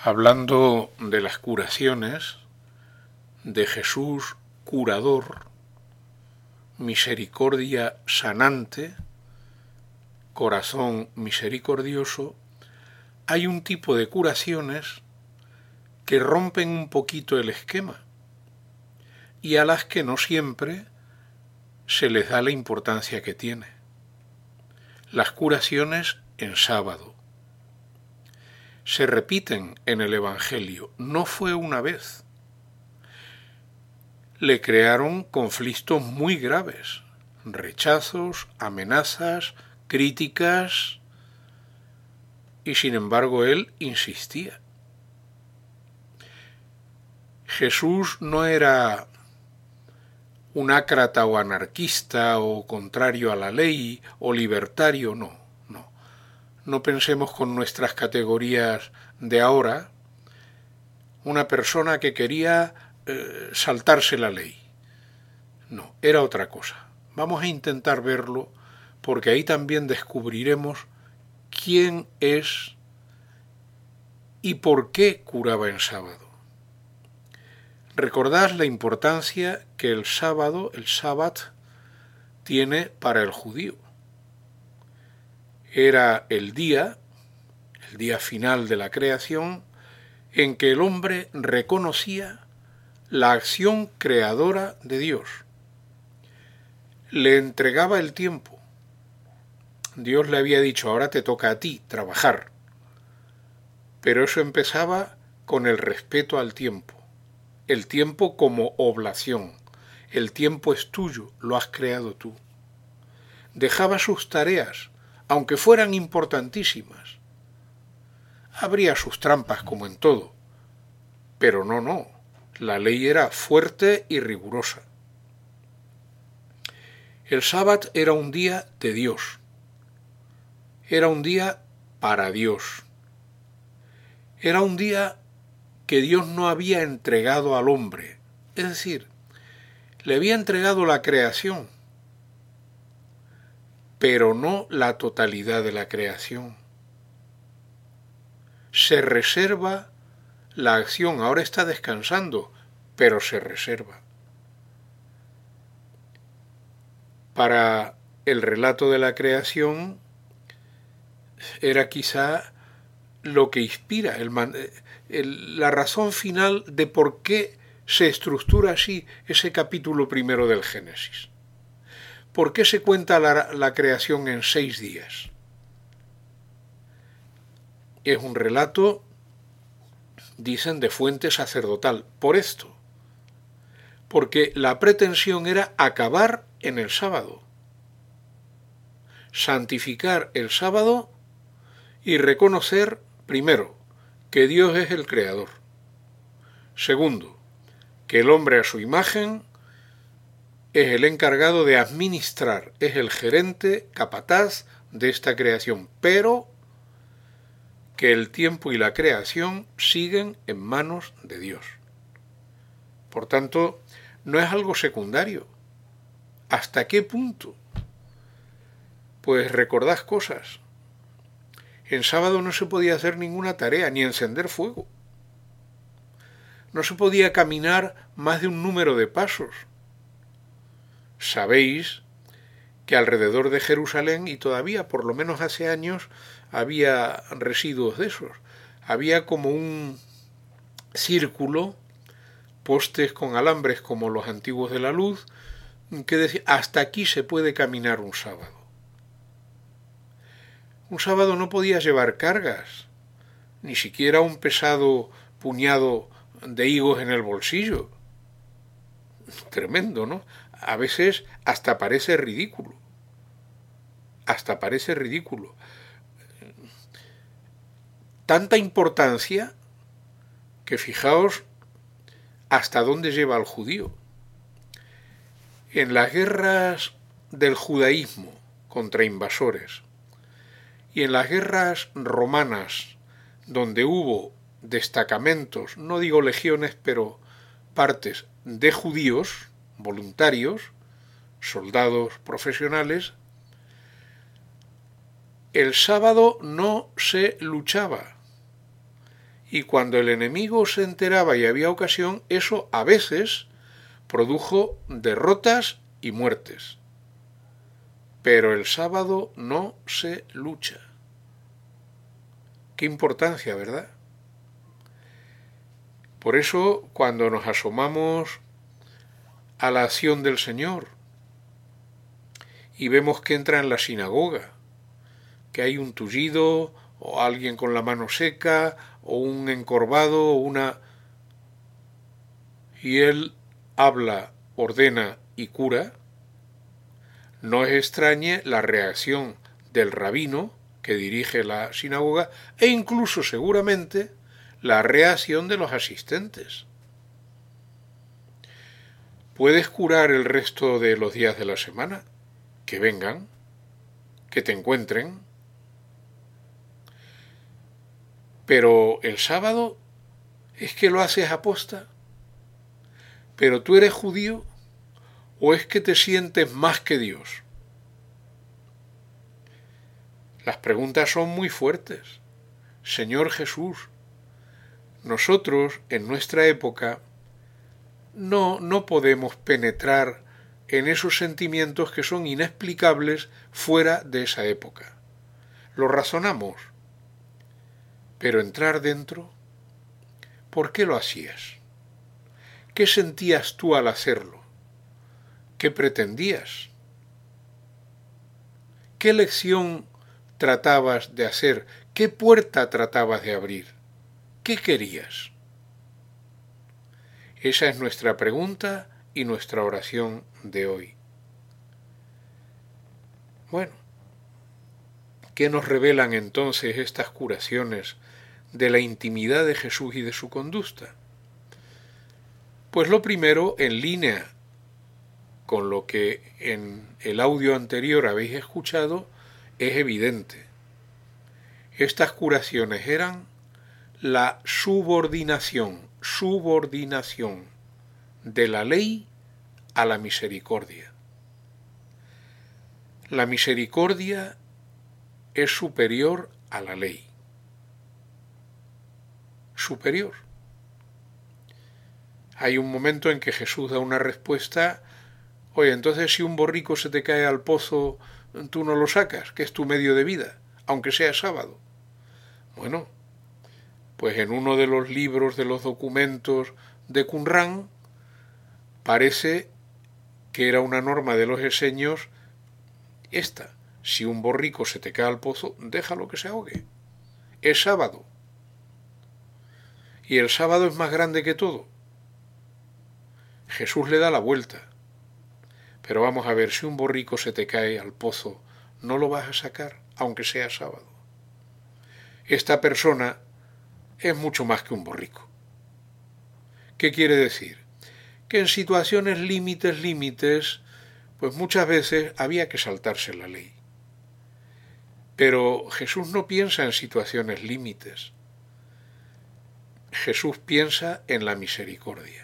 hablando de las curaciones, de Jesús curador, misericordia sanante, corazón misericordioso, hay un tipo de curaciones que rompen un poquito el esquema y a las que no siempre se les da la importancia que tiene. Las curaciones en sábado se repiten en el Evangelio, no fue una vez. Le crearon conflictos muy graves, rechazos, amenazas, críticas, y sin embargo él insistía. Jesús no era un ácrata o anarquista o contrario a la ley o libertario, no. No pensemos con nuestras categorías de ahora, una persona que quería saltarse la ley. No, era otra cosa. Vamos a intentar verlo porque ahí también descubriremos quién es y por qué curaba en sábado. Recordad la importancia que el sábado, el sábat, tiene para el judío. Era el día final de la creación, en que el hombre reconocía la acción creadora de Dios. Le entregaba el tiempo. Dios le había dicho, ahora te toca a ti trabajar. Pero eso empezaba con el respeto al tiempo. El tiempo como oblación. El tiempo es tuyo, lo has creado tú. Dejaba sus tareas, aunque fueran importantísimas. Habría sus trampas como en todo, pero no. La ley era fuerte y rigurosa. El sábado era un día de Dios. Era un día para Dios. Era un día que Dios no había entregado al hombre. Es decir, le había entregado la creación, pero no la totalidad de la creación. Se reserva la acción, ahora está descansando, pero se reserva. Para el relato de la creación era quizá lo que inspira, la razón final de por qué se estructura así ese capítulo primero del Génesis. ¿Por qué se cuenta la creación en 6 días? Es un relato, dicen, de fuente sacerdotal. Por esto, porque la pretensión era acabar en el sábado, santificar el sábado y reconocer, primero, que Dios es el creador. Segundo, que el hombre a su imagen es el encargado de administrar, es el gerente capataz de esta creación, pero que el tiempo y la creación siguen en manos de Dios. Por tanto, no es algo secundario. ¿Hasta qué punto? Pues recordad cosas. En sábado no se podía hacer ninguna tarea, ni encender fuego. No se podía caminar más de un número de pasos. Sabéis que alrededor de Jerusalén, y todavía por lo menos hace años, había residuos de esos. Había como un círculo, postes con alambres como los antiguos de la luz, que decía, hasta aquí se puede caminar un sábado. Un sábado no podías llevar cargas, ni siquiera un pesado puñado de higos en el bolsillo. Tremendo, ¿no? A veces hasta parece ridículo. Tanta importancia que fijaos hasta dónde lleva al judío. En las guerras del judaísmo contra invasores y en las guerras romanas, donde hubo destacamentos, no digo legiones, pero partes de judíos, voluntarios, soldados profesionales, el sábado no se luchaba Y cuando el enemigo se enteraba y había ocasión, eso a veces produjo derrotas y muertes. Pero el sábado no se lucha. Qué importancia, ¿verdad? Por eso, cuando nos asomamos a la acción del Señor y vemos que entra en la sinagoga, que hay un tullido o alguien con la mano seca o un encorvado o una... y él habla, ordena y cura, no es extrañe la reacción del rabino que dirige la sinagoga e incluso seguramente la reacción de los asistentes. ¿Puedes curar el resto de los días de la semana? Que vengan, que te encuentren. Pero el sábado es que lo haces aposta. ¿Pero tú eres judío o es que te sientes más que Dios? Las preguntas son muy fuertes. Señor Jesús, nosotros en nuestra época no podemos penetrar en esos sentimientos que son inexplicables fuera de esa época. Lo razonamos, pero entrar dentro, ¿por qué lo hacías? ¿Qué sentías tú al hacerlo? ¿Qué pretendías? ¿Qué lección tratabas de hacer? ¿Qué puerta tratabas de abrir? ¿Qué querías? Esa es nuestra pregunta y nuestra oración de hoy. Bueno, ¿qué nos revelan entonces estas curaciones de la intimidad de Jesús y de su conducta? Pues lo primero, en línea con lo que en el audio anterior habéis escuchado, es evidente. Estas curaciones eran la subordinación de la ley a la misericordia. La misericordia es superior a la ley. Superior. Hay un momento en que Jesús da una respuesta: oye, entonces si un borrico se te cae al pozo, tú no lo sacas, que es tu medio de vida, aunque sea sábado. Bueno, pues en uno de los libros de los documentos de Qumrán parece que era una norma de los esenios esta: si un borrico se te cae al pozo, déjalo que se ahogue. Es sábado. Y el sábado es más grande que todo. Jesús le da la vuelta. Pero vamos a ver, si un borrico se te cae al pozo, no lo vas a sacar, aunque sea sábado. Esta persona es mucho más que un borrico. ¿Qué quiere decir? Que en situaciones límites, pues muchas veces había que saltarse la ley. Pero Jesús no piensa en situaciones límites. Jesús piensa en la misericordia.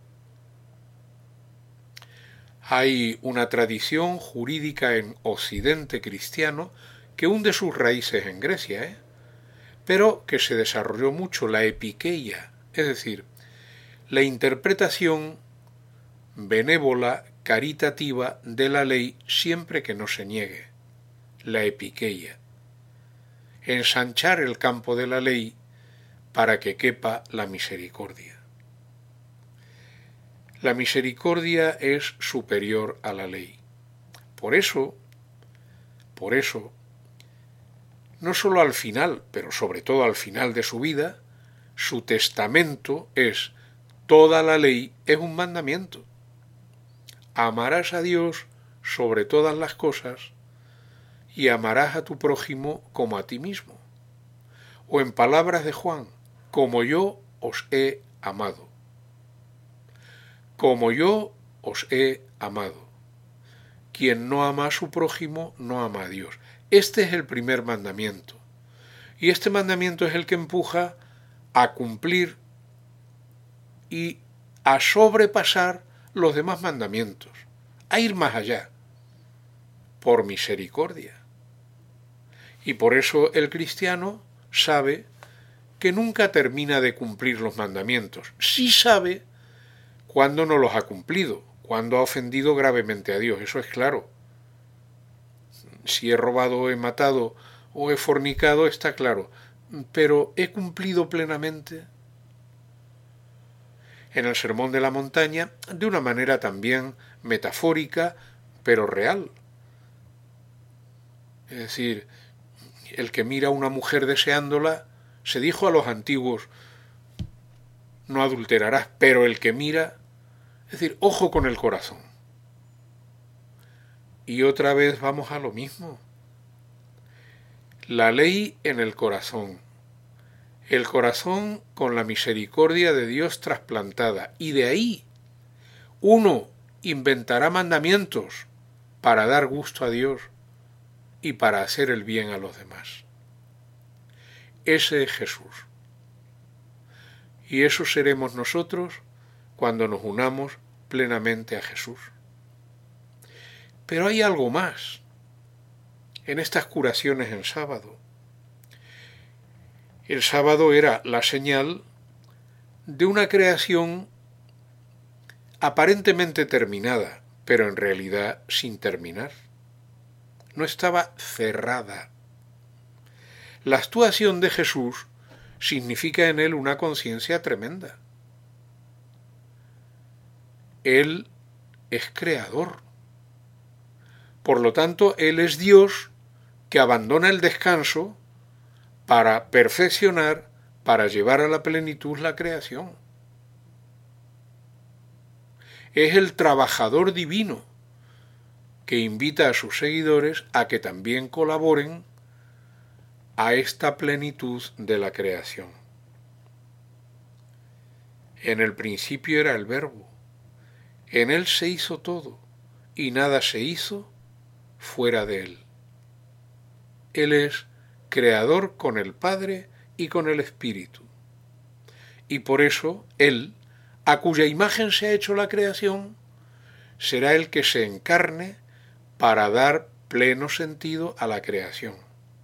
Hay una tradición jurídica en Occidente cristiano que hunde sus raíces en Grecia, pero que se desarrolló mucho, la epikeia, es decir, la interpretación benévola, caritativa de la ley siempre que no se niegue, la epikeia. Ensanchar el campo de la ley para que quepa la misericordia. La misericordia es superior a la ley. Por eso, no sólo al final, pero sobre todo al final de su vida, su testamento es: toda la ley es un mandamiento. Amarás a Dios sobre todas las cosas y amarás a tu prójimo como a ti mismo. O en palabras de Juan: como yo os he amado. Como yo os he amado. Quien no ama a su prójimo no ama a Dios. Este es el primer mandamiento. Y este mandamiento es el que empuja a cumplir y a sobrepasar los demás mandamientos, a ir más allá, por misericordia. Y por eso el cristiano sabe que nunca termina de cumplir los mandamientos. Sí sabe cuándo no los ha cumplido, cuándo ha ofendido gravemente a Dios, eso es claro. Si he robado o he matado o he fornicado, está claro. Pero ¿he cumplido plenamente? En el Sermón de la Montaña, de una manera también metafórica, pero real. Es decir, el que mira a una mujer deseándola, se dijo a los antiguos, no adulterarás, pero el que mira, es decir, ojo con el corazón. Y otra vez vamos a lo mismo. La ley en el corazón con la misericordia de Dios trasplantada, y de ahí uno inventará mandamientos para dar gusto a Dios y para hacer el bien a los demás. Ese es Jesús. Y eso seremos nosotros cuando nos unamos plenamente a Jesús. Pero hay algo más en estas curaciones en sábado. El sábado era la señal de una creación aparentemente terminada, pero en realidad sin terminar. No estaba cerrada. La actuación de Jesús significa en él una conciencia tremenda. Él es creador. Por lo tanto, Él es Dios que abandona el descanso para perfeccionar, para llevar a la plenitud la creación. Es el trabajador divino que invita a sus seguidores a que también colaboren a esta plenitud de la creación. En el principio era el Verbo, en Él se hizo todo, y nada se hizo fuera de Él. Él es creador con el Padre y con el Espíritu. Y por eso Él, a cuya imagen se ha hecho la creación, será el que se encarne para dar pleno sentido a la creación.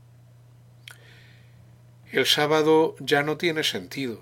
El sábado ya no tiene sentido.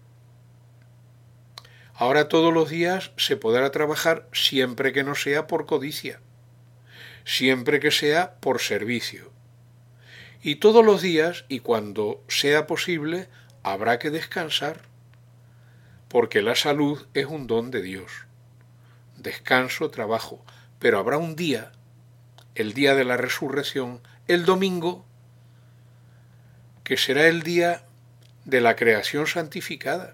Ahora todos los días se podrá trabajar siempre que no sea por codicia, siempre que sea por servicio. Y todos los días, y cuando sea posible, habrá que descansar, porque la salud es un don de Dios. Descanso, trabajo, pero habrá un día, el día de la resurrección, el domingo, que será el día de la creación santificada.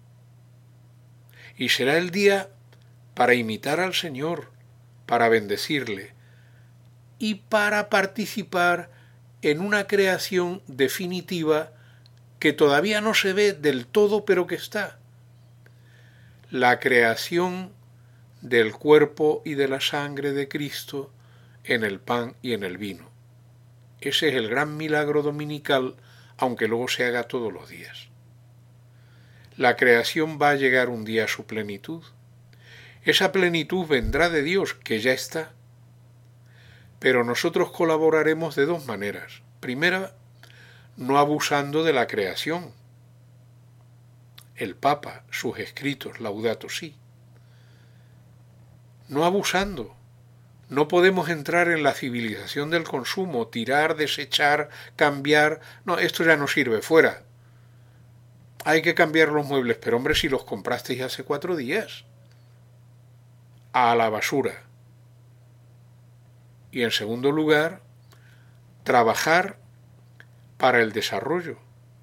Y será el día para imitar al Señor, para bendecirle y para participar en una creación definitiva que todavía no se ve del todo, pero que está. La creación del cuerpo y de la sangre de Cristo en el pan y en el vino. Ese es el gran milagro dominical, aunque luego se haga todos los días. La creación va a llegar un día a su plenitud. Esa plenitud vendrá de Dios, que ya está. Pero nosotros colaboraremos de dos maneras. Primera, no abusando de la creación. El Papa, sus escritos, Laudato Si. No abusando. No podemos entrar en la civilización del consumo, tirar, desechar, cambiar. No, esto ya no sirve, fuera. Hay que cambiar los muebles, pero hombre, si los comprasteis hace 4 días. A la basura. Y en segundo lugar, trabajar para el desarrollo.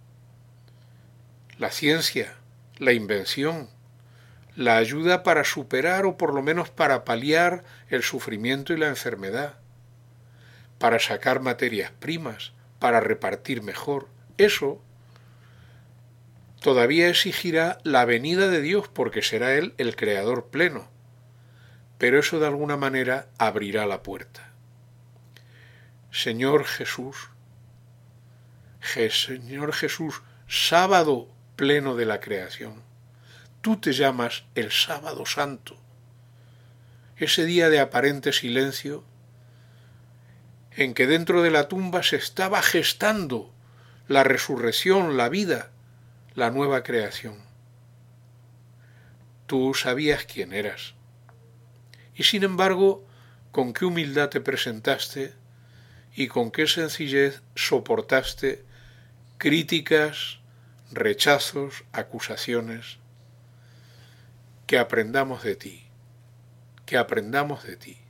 La ciencia, la invención, la ayuda para superar o por lo menos para paliar el sufrimiento y la enfermedad, para sacar materias primas, para repartir mejor. Eso todavía exigirá la venida de Dios porque será Él el creador pleno, pero eso de alguna manera abrirá la puerta. Señor Jesús, sábado pleno de la creación, tú te llamas el sábado santo, ese día de aparente silencio en que dentro de la tumba se estaba gestando la resurrección, la vida, la nueva creación. Tú sabías quién eras. Y sin embargo, con qué humildad te presentaste y con qué sencillez soportaste críticas, rechazos, acusaciones. Que aprendamos de ti, que aprendamos de ti.